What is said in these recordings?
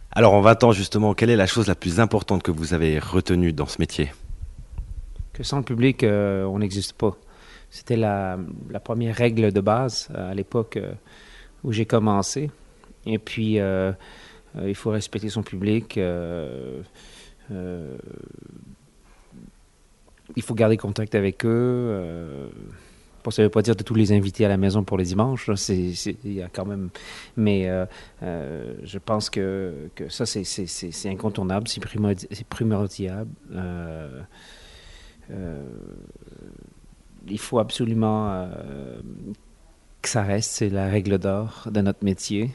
Alors en 20 ans justement, quelle est la chose la plus importante que vous avez retenue dans ce métier? Que sans le public, on n'existe pas. C'était la première règle de base à l'époque où j'ai commencé. Et puis, il faut respecter son public. Euh, il faut garder contact avec eux. Ça ne veut pas dire de tous les inviter à la maison pour les dimanches. Là. Il y a quand même. Mais je pense que ça, c'est incontournable, c'est primordial. Euh, il faut absolument que ça reste, c'est la règle d'or de notre métier,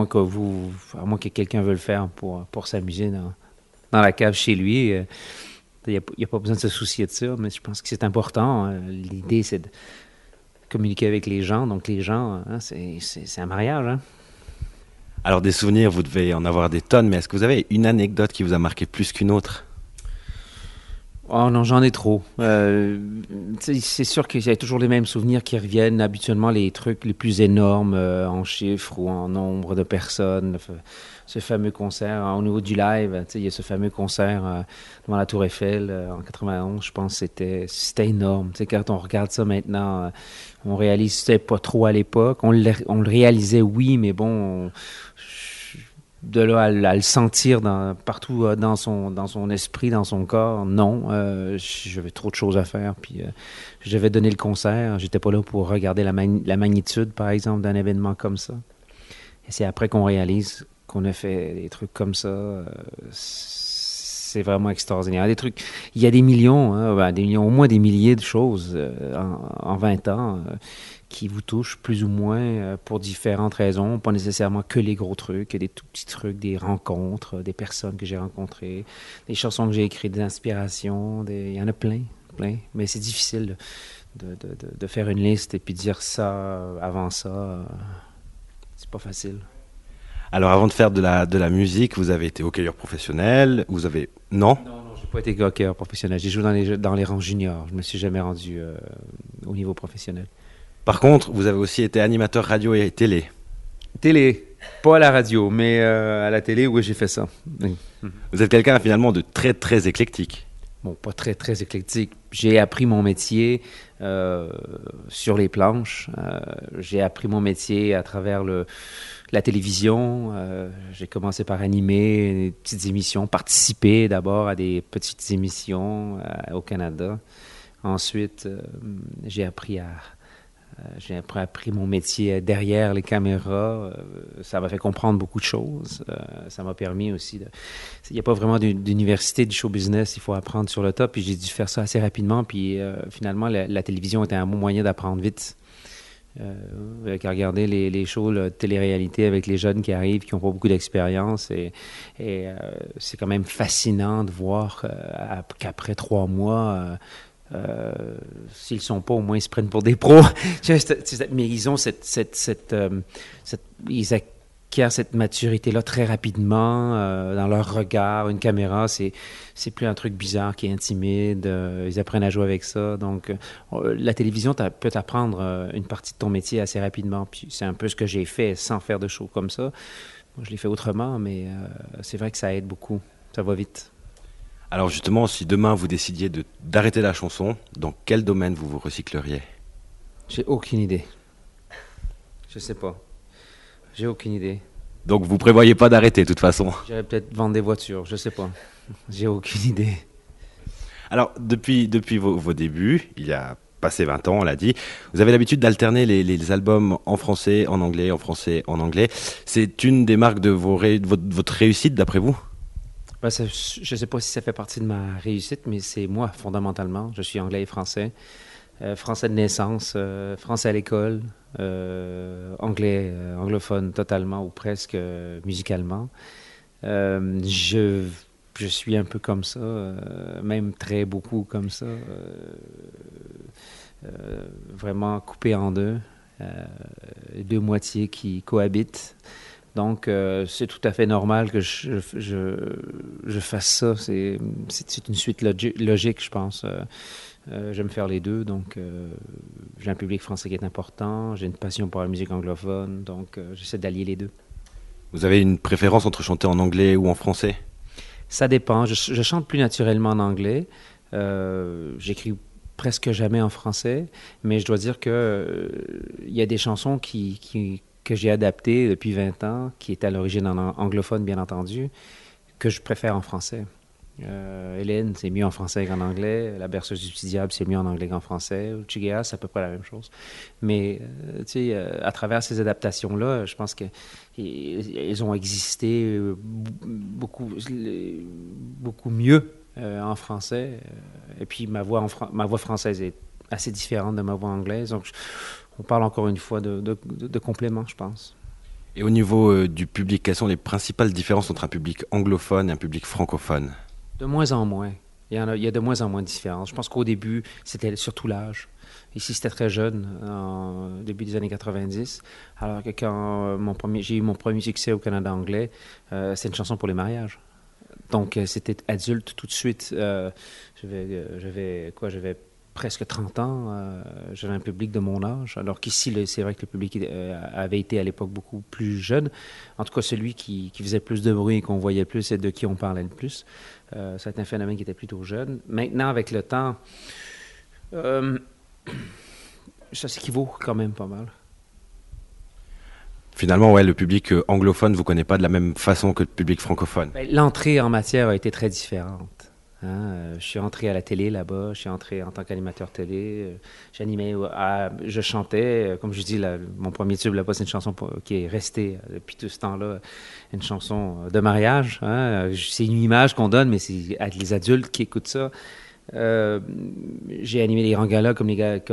à moins que quelqu'un veuille le faire pour s'amuser dans la cave chez lui. Il n'y a pas besoin de se soucier de ça, mais je pense que c'est important. L'idée, c'est de communiquer avec les gens. Donc, les gens, hein, c'est un mariage. Hein? Alors des souvenirs, vous devez en avoir des tonnes, mais est-ce que vous avez une anecdote qui vous a marqué plus qu'une autre? Oh non, j'en ai trop. C'est sûr qu'il y a toujours les mêmes souvenirs qui reviennent. Habituellement, les trucs les plus énormes en chiffres ou en nombre de personnes. Ce fameux concert, au niveau du live, il y a ce fameux concert devant la Tour Eiffel en 91, je pense que c'était énorme. Quand on regarde ça maintenant, on réalise que c'était pas trop à l'époque. On le réalisait, oui, mais bon, de là à le sentir partout dans son esprit, dans son corps, non. J'avais trop de choses à faire. Puis je devais donner le concert. J'étais pas là pour regarder la magnitude, par exemple, d'un événement comme ça. Et c'est après qu'on réalise qu'on a fait des trucs comme ça. C'est vraiment extraordinaire. Il y a des millions, hein, des millions, au moins des milliers de choses en 20 ans. Qui vous touchent plus ou moins pour différentes raisons, pas nécessairement que les gros trucs, il y a des tout petits trucs, des rencontres, des personnes que j'ai rencontrées, des chansons que j'ai écrites, des inspirations, il y en a plein, plein, mais c'est difficile de faire une liste et puis de dire ça avant ça, c'est pas facile. Alors avant de faire de la musique, vous avez été hockeyeur professionnel, vous avez... Non? Non, non, j'ai pas été hockeyeur professionnel, j'ai joué dans les rangs juniors, je me suis jamais rendu au niveau professionnel. Par contre, vous avez aussi été animateur radio et télé. Télé, pas à la radio, mais à la télé, oui, j'ai fait ça. Oui. Vous êtes quelqu'un finalement de très très éclectique. Bon, pas très, très éclectique. J'ai appris mon métier euh, sur les planches. J'ai appris mon métier à travers la télévision. J'ai commencé par animer des petites émissions, participer d'abord à des petites émissions au Canada. Ensuite, j'ai appris à, j'ai après appris mon métier derrière les caméras. Ça m'a fait comprendre beaucoup de choses. Ça m'a permis aussi de... Il n'y a pas vraiment d'université du show business. Il faut apprendre sur le tas. Puis j'ai dû faire ça assez rapidement. Puis finalement, la télévision était un bon moyen d'apprendre vite. Avec regarder les shows, la télé-réalité avec les jeunes qui arrivent, qui n'ont pas beaucoup d'expérience. C'est quand même fascinant de voir qu'après 3 mois... s'ils sont pas, au moins ils se prennent pour des pros. Mais ils ont ils acquièrent cette maturité-là très rapidement dans leur regard. Une caméra, c'est plus un truc bizarre qui est intimide. Ils apprennent à jouer avec ça. Donc, la télévision peut t'apprendre une partie de ton métier assez rapidement. Puis c'est un peu ce que j'ai fait sans faire de show comme ça. Moi, je l'ai fait autrement, mais c'est vrai que ça aide beaucoup. Ça va vite. Alors justement, si demain vous décidiez d'arrêter la chanson, dans quel domaine vous vous recycleriez? J'ai aucune idée. Je sais pas. J'ai aucune idée. Donc vous prévoyez pas d'arrêter de toute façon. J'irais peut-être vendre des voitures, je sais pas. J'ai aucune idée. Alors depuis vos débuts, il y a passé 20 ans, on l'a dit, vous avez l'habitude d'alterner les albums en français, en anglais, en français, en anglais. C'est une des marques de votre réussite d'après vous? Je sais pas si ça fait partie de ma réussite, mais c'est moi, fondamentalement. Je suis anglais et français. Français de naissance, français à l'école, anglais, anglophone totalement ou presque musicalement. Euh, je, je suis un peu comme ça, même très beaucoup comme ça, vraiment coupé en deux, euh, deux moitiés qui cohabitent. Donc, c'est tout à fait normal que je fasse ça. C'est une suite logique, je pense. J'aime faire les deux, donc j'ai un public français qui est important, j'ai une passion pour la musique anglophone, donc j'essaie d'allier les deux. Vous avez une préférence entre chanter en anglais ou en français? Ça dépend. Je chante plus naturellement en anglais. J'écris presque jamais en français, mais je dois dire que il y a des chansons que j'ai adaptées depuis 20 ans, qui étaient à l'origine en anglophone, bien entendu, que je préfère en français. Hélène, c'est mieux en français qu'en anglais. La berceuse du diable, c'est mieux en anglais qu'en français. Chigea, c'est à peu près la même chose. Mais, tu sais, à travers ces adaptations-là, je pense qu'elles ont existé beaucoup mieux en français. Et puis, ma voix française est assez différente de ma voix anglaise. Donc, on parle encore une fois de complément, je pense. Et au niveau du public, quelles sont les principales différences entre un public anglophone et un public francophone? De moins en moins. Il y a de moins en moins de différences. Je pense qu'au début, c'était surtout l'âge. Ici, c'était très jeune, en début des années 90. Alors que quand j'ai eu mon premier succès au Canada anglais, c'est une chanson pour les mariages. Donc, c'était adulte tout de suite. J'avais presque 30 ans. J'avais un public de mon âge. Alors qu'ici, c'est vrai que le public avait été à l'époque beaucoup plus jeune. En tout cas, celui qui faisait plus de bruit et qu'on voyait plus et de qui on parlait le plus. Ça a été un phénomène qui était plutôt jeune. Maintenant, avec le temps, ça s'équivaut quand même pas mal. Finalement, ouais, le public anglophone vous connaît pas de la même façon que le public francophone. Ben, l'entrée en matière a été très différente. Hein? Je suis entré à la télé là-bas, je suis entré en tant qu'animateur télé, j'animais, je chantais, comme je dis, mon premier tube là-bas, c'est une chanson qui est restée depuis tout ce temps-là, une chanson de mariage. Hein? C'est une image qu'on donne, mais c'est les adultes qui écoutent ça. J'ai animé les grands galas comme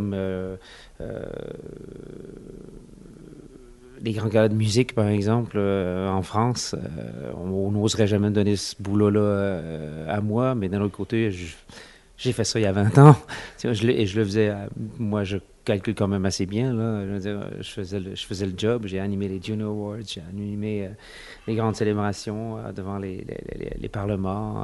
les grands galas de musique, par exemple, en France. On n'oserait jamais donner ce boulot-là à moi, mais d'un autre côté, j'ai fait ça il y a 20 ans. Tu vois, et je le faisais, moi, je calcule quand même assez bien. Là. Je veux dire, je faisais le job. J'ai animé les Juno Awards, j'ai animé les grandes célébrations devant les parlements,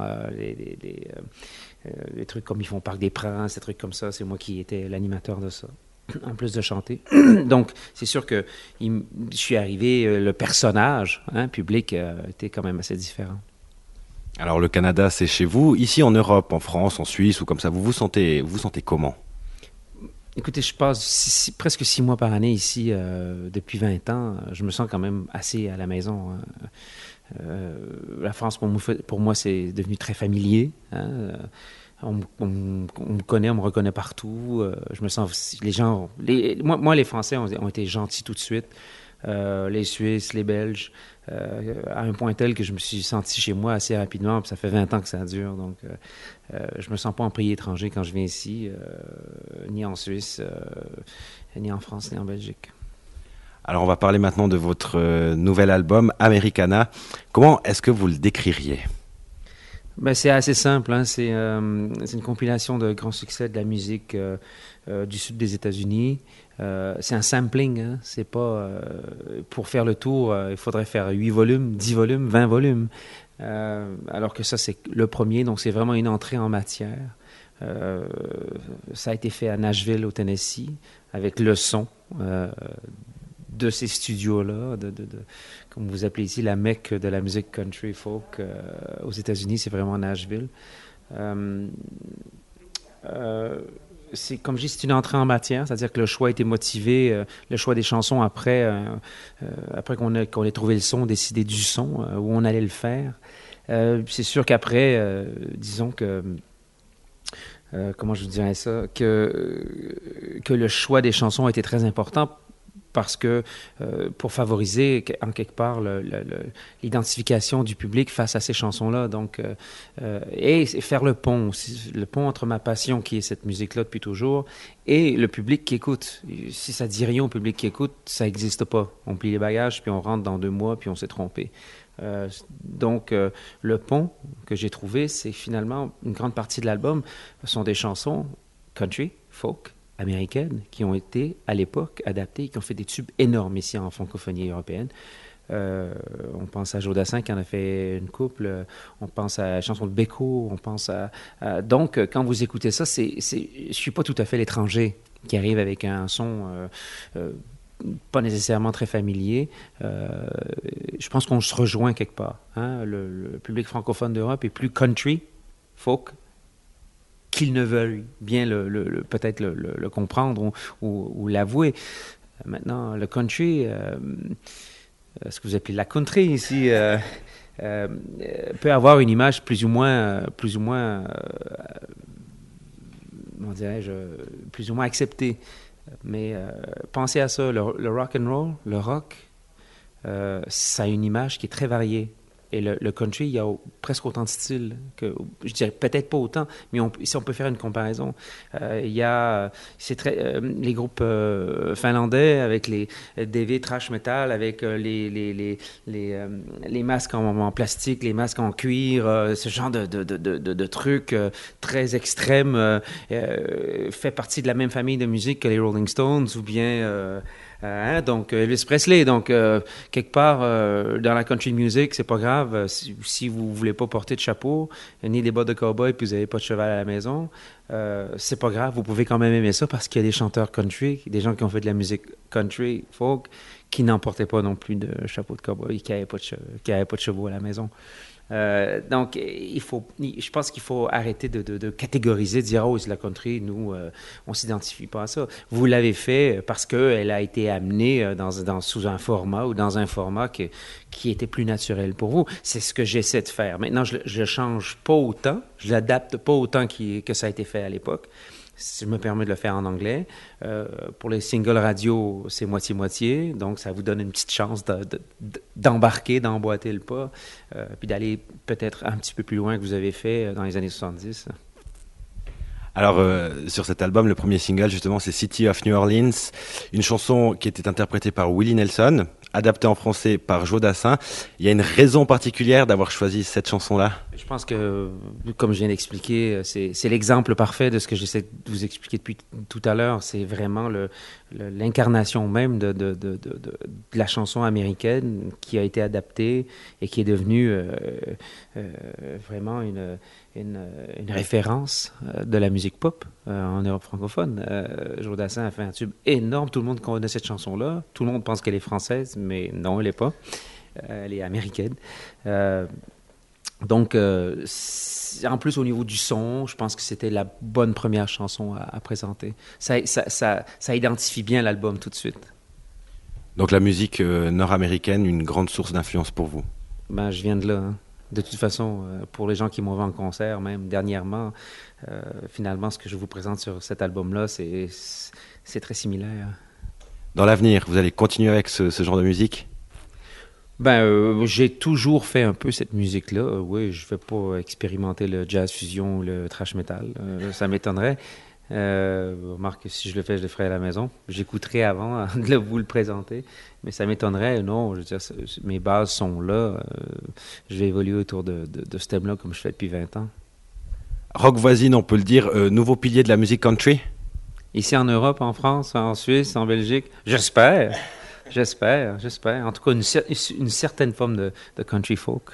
les trucs comme ils font au Parc des Princes, des trucs comme ça. C'est moi qui étais l'animateur de ça. En plus de chanter. Donc, c'est sûr que je suis arrivé, le personnage public était quand même assez différent. Alors le Canada, c'est chez vous. Ici en Europe, en France, en Suisse ou comme ça, vous vous sentez comment? Écoutez, je passe presque 6 mois par année ici depuis 20 ans. Je me sens quand même assez à la maison. La France, pour moi, c'est devenu très familier. Hein. On me connaît, on me reconnaît partout. Je me sens... Moi, les Français ont été gentils tout de suite. Les Suisses, les Belges, à un point tel que je me suis senti chez moi assez rapidement. Puis ça fait 20 ans que ça dure. Donc, je me sens pas en pays étranger quand je viens ici, ni en Suisse, ni en France, ni en Belgique. Alors, on va parler maintenant de votre nouvel album, Americana. Comment est-ce que vous le décririez? Ben, c'est assez simple. Hein. C'est une compilation de grands succès de la musique du sud des États-Unis. C'est un sampling. Hein. C'est pas pour faire le tour, il faudrait faire 8 volumes, 10 volumes, 20 volumes. Alors que ça, c'est le premier. Donc, c'est vraiment une entrée en matière. Ça a été fait à Nashville, au Tennessee, avec le son de ces studios-là, comme vous appelez ici, la Mecque de la musique country folk aux États-Unis, c'est vraiment Nashville. C'est, comme je dis, c'est une entrée en matière, c'est-à-dire que le choix a été motivé, le choix des chansons après qu'on ait trouvé le son, décidé du son, où on allait le faire. C'est sûr qu'après, disons que comment je vous dirais ça, que le choix des chansons a été très important parce que pour favoriser en quelque part l'identification du public face à ces chansons-là, donc et faire le pont entre ma passion qui est cette musique-là depuis toujours et le public qui écoute. Si ça dit rien au public qui écoute, ça n'existe pas. On plie les bagages puis on rentre dans 2 mois puis on s'est trompé. Donc le pont que j'ai trouvé, c'est finalement une grande partie de l'album sont des chansons country, folk, américaines qui ont été, à l'époque, adaptées et qui ont fait des tubes énormes ici en francophonie européenne. On pense à Joe Dassin qui en a fait une couple, on pense à la chanson de Beko, on pense donc, quand vous écoutez ça, je ne suis pas tout à fait l'étranger qui arrive avec un son pas nécessairement très familier. Je pense qu'on se rejoint quelque part. Hein? Le public francophone d'Europe est plus country, folk, qu'ils ne veulent bien peut-être le comprendre ou l'avouer. Maintenant, le country, ce que vous appelez la country ici, peut avoir une image plus ou moins comment dirais-je, plus ou moins acceptée. Mais pensez à ça, le rock and roll, le rock, ça a une image qui est très variée. Et le country, il y a presque autant de styles que, je dirais peut-être pas autant, mais si on peut faire une comparaison, il y a les groupes finlandais avec les DV thrash metal, avec les masques en plastique, les masques en cuir, ce genre de trucs très extrêmes, fait partie de la même famille de musique que les Rolling Stones ou bien donc Elvis Presley. Donc quelque part dans la country music, c'est pas grave si vous voulez pas porter de chapeau ni des bottes de cowboy puis vous avez pas de cheval à la maison, c'est pas grave, vous pouvez quand même aimer ça parce qu'il y a des chanteurs country, des gens qui ont fait de la musique country, folk, qui n'en portaient pas non plus de chapeau de cowboy, qui n'avaient pas de chevaux à la maison. Donc, je pense qu'il faut arrêter de catégoriser, de dire, oh, c'est la country, nous, on ne s'identifie pas à ça. Vous l'avez fait parce qu'elle a été amenée sous un format ou dans un format qui était plus naturel pour vous. C'est ce que j'essaie de faire. Maintenant, je ne change pas autant, je ne l'adapte pas autant que ça a été fait à l'époque. Je me permets de le faire en anglais. Pour les singles radio, c'est moitié-moitié. Donc, ça vous donne une petite chance d'embarquer, d'emboîter le pas, puis d'aller peut-être un petit peu plus loin que vous avez fait dans les années 70. Alors, sur cet album, le premier single, justement, c'est City of New Orleans, une chanson qui était interprétée par Willie Nelson, adaptée en français par Joe Dassin. Il y a une raison particulière d'avoir choisi cette chanson-là? Je pense que, comme je viens d'expliquer, c'est l'exemple parfait de ce que j'essaie de vous expliquer depuis tout à l'heure. C'est vraiment l'incarnation même de la chanson américaine qui a été adaptée et qui est devenue vraiment une référence de la musique pop en Europe francophone. Joe Dassin a fait un tube énorme. Tout le monde connaît cette chanson-là. Tout le monde pense qu'elle est française, mais non, elle n'est pas. Elle est américaine. Donc, en plus, au niveau du son, je pense que c'était la bonne première chanson à présenter. Ça identifie bien l'album tout de suite. Donc la musique nord-américaine, une grande source d'influence pour vous? Ben, je viens de là. Hein. De toute façon, pour les gens qui m'ont vu en concert, même dernièrement, finalement, ce que je vous présente sur cet album-là, c'est très similaire. Dans l'avenir, vous allez continuer avec ce genre de musique? Ben, j'ai toujours fait un peu cette musique-là. Oui, je ne vais pas expérimenter le jazz fusion ou le thrash metal. Ça m'étonnerait. Remarque, si je le ferai à la maison. J'écouterai avant de vous le présenter. Mais ça m'étonnerait. Non, je veux dire, mes bases sont là. Je vais évoluer autour de ce thème-là comme je fais depuis 20 ans. Rock Voisine, on peut le dire, nouveau pilier de la musique country? Ici en Europe, en France, en Suisse, en Belgique, j'espère. J'espère. En tout cas, une certaine forme de country folk.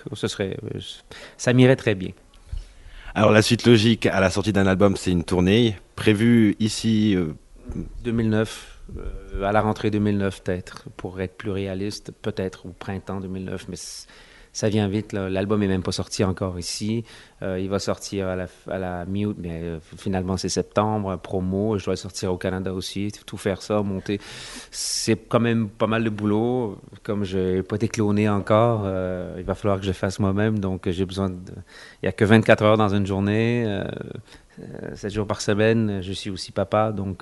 Ça m'irait très bien. Alors, la suite logique à la sortie d'un album, c'est une tournée prévue ici 2009, à la rentrée 2009 peut-être, pour être plus réaliste, peut-être au printemps 2009, mais ça vient vite. Là. L'album n'est même pas sorti encore ici. Il va sortir à la mi-août, mais finalement c'est septembre, promo. Je dois le sortir au Canada aussi, tout faire ça, monter. C'est quand même pas mal de boulot. Comme je n'ai pas été cloné encore, il va falloir que je le fasse moi-même. Donc j'ai besoin il n'y a que 24 heures dans une journée, 7 jours par semaine. Je suis aussi papa, donc...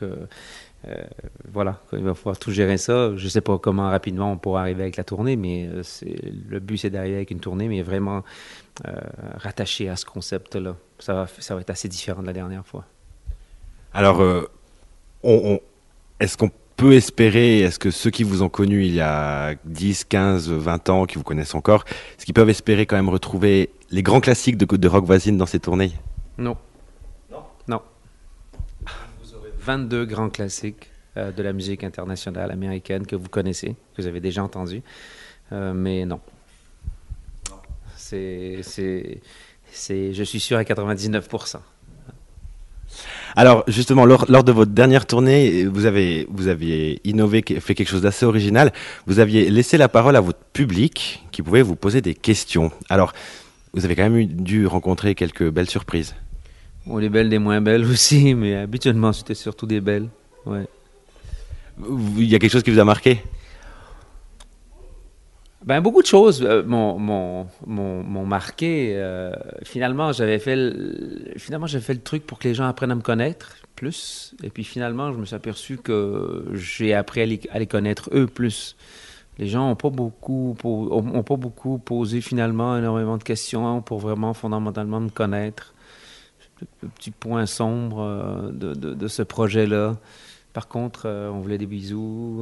voilà, il va falloir tout gérer ça. Je ne sais pas comment rapidement on pourra arriver avec la tournée, mais le but c'est d'arriver avec une tournée, mais vraiment rattaché à ce concept-là. Ça va être assez différent de la dernière fois. Alors, est-ce qu'on peut espérer, est-ce que ceux qui vous ont connu il y a 10, 15, 20 ans, qui vous connaissent encore, est-ce qu'ils peuvent espérer quand même retrouver les grands classiques de Rock Voisine dans ces tournées? Non. 22 grands classiques de la musique internationale américaine que vous connaissez, que vous avez déjà entendu, mais non. Je suis sûr à 99%. Alors justement, lors de votre dernière tournée, vous aviez innové, fait quelque chose d'assez original. Vous aviez laissé la parole à votre public qui pouvait vous poser des questions. Alors, vous avez quand même dû rencontrer quelques belles surprises. Bon, les belles, des moins belles aussi, mais habituellement, c'était surtout des belles. Ouais. Il y a quelque chose qui vous a marqué? Ben, beaucoup de choses m'ont marqué. Finalement, j'avais fait le truc pour que les gens apprennent à me connaître plus. Et puis finalement, je me suis aperçu que j'ai appris à les connaître eux plus. Les gens n'ont pas beaucoup posé finalement énormément de questions pour vraiment fondamentalement me connaître. Le petit point sombre de ce projet-là. Par contre, on voulait des bisous.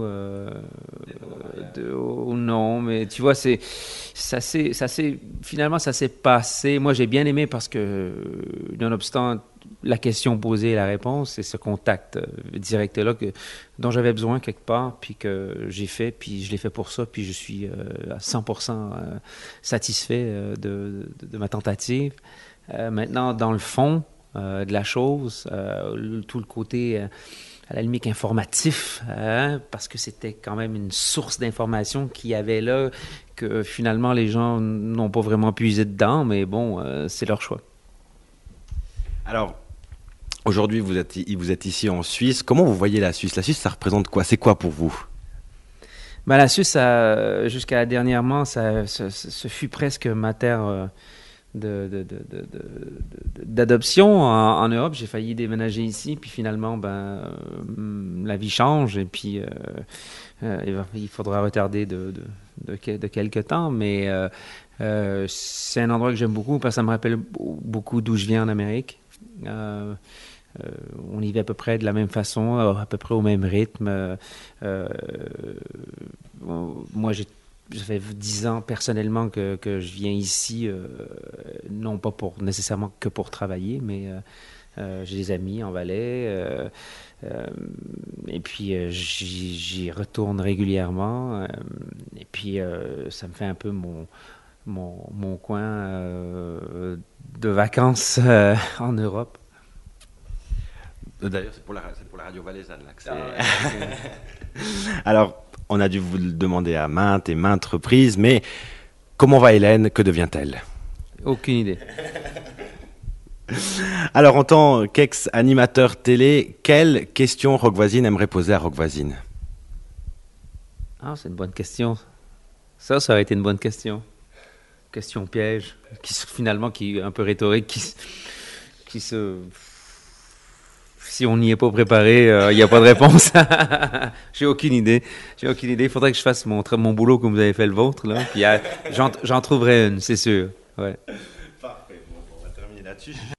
Non, mais tu vois, finalement, ça s'est passé. Moi, j'ai bien aimé parce que, nonobstant la question posée et la réponse, c'est ce contact direct-là dont j'avais besoin quelque part, puis que j'ai fait, puis je l'ai fait pour ça, puis je suis à 100% satisfait de ma tentative. Maintenant, dans le fond de la chose, tout le côté... à la limite informatif, parce que c'était quand même une source d'information qu'il y avait là, que finalement les gens n'ont pas vraiment puisé dedans, mais bon, c'est leur choix. Alors, aujourd'hui, vous êtes ici en Suisse. Comment vous voyez la Suisse? La Suisse, ça représente quoi? C'est quoi pour vous? Ben, la Suisse, jusqu'à dernièrement, ce fut presque ma terre d'adoption en Europe. J'ai failli déménager ici, puis finalement, la vie change, et puis il faudra retarder de quelques temps, mais c'est un endroit que j'aime beaucoup parce que ça me rappelle beaucoup d'où je viens en Amérique. On y vit à peu près de la même façon, à peu près au même rythme. Moi, ça fait 10 ans personnellement que je viens ici, non pas nécessairement que pour travailler, mais j'ai des amis en Valais, et puis j'y retourne régulièrement, et puis ça me fait un peu mon coin de vacances en Europe. D'ailleurs, c'est pour la radio valaisanne là que Alors, on a dû vous le demander à maintes et maintes reprises, mais comment va Hélène? Que devient-elle? Aucune idée. Alors, en tant qu'ex-animateur télé, quelle question Rock Voisine aimerait poser à Rock Voisine? Ah, c'est une bonne question. Ça aurait été une bonne question. Question piège, finalement, qui est un peu rhétorique, qui se... Si on n'y est pas préparé, il n'y a pas de réponse. J'ai aucune idée. Il faudrait que je fasse mon boulot comme vous avez fait le vôtre, là. Puis j'en trouverai une, c'est sûr. Ouais. Parfait. Bon, on va terminer là-dessus.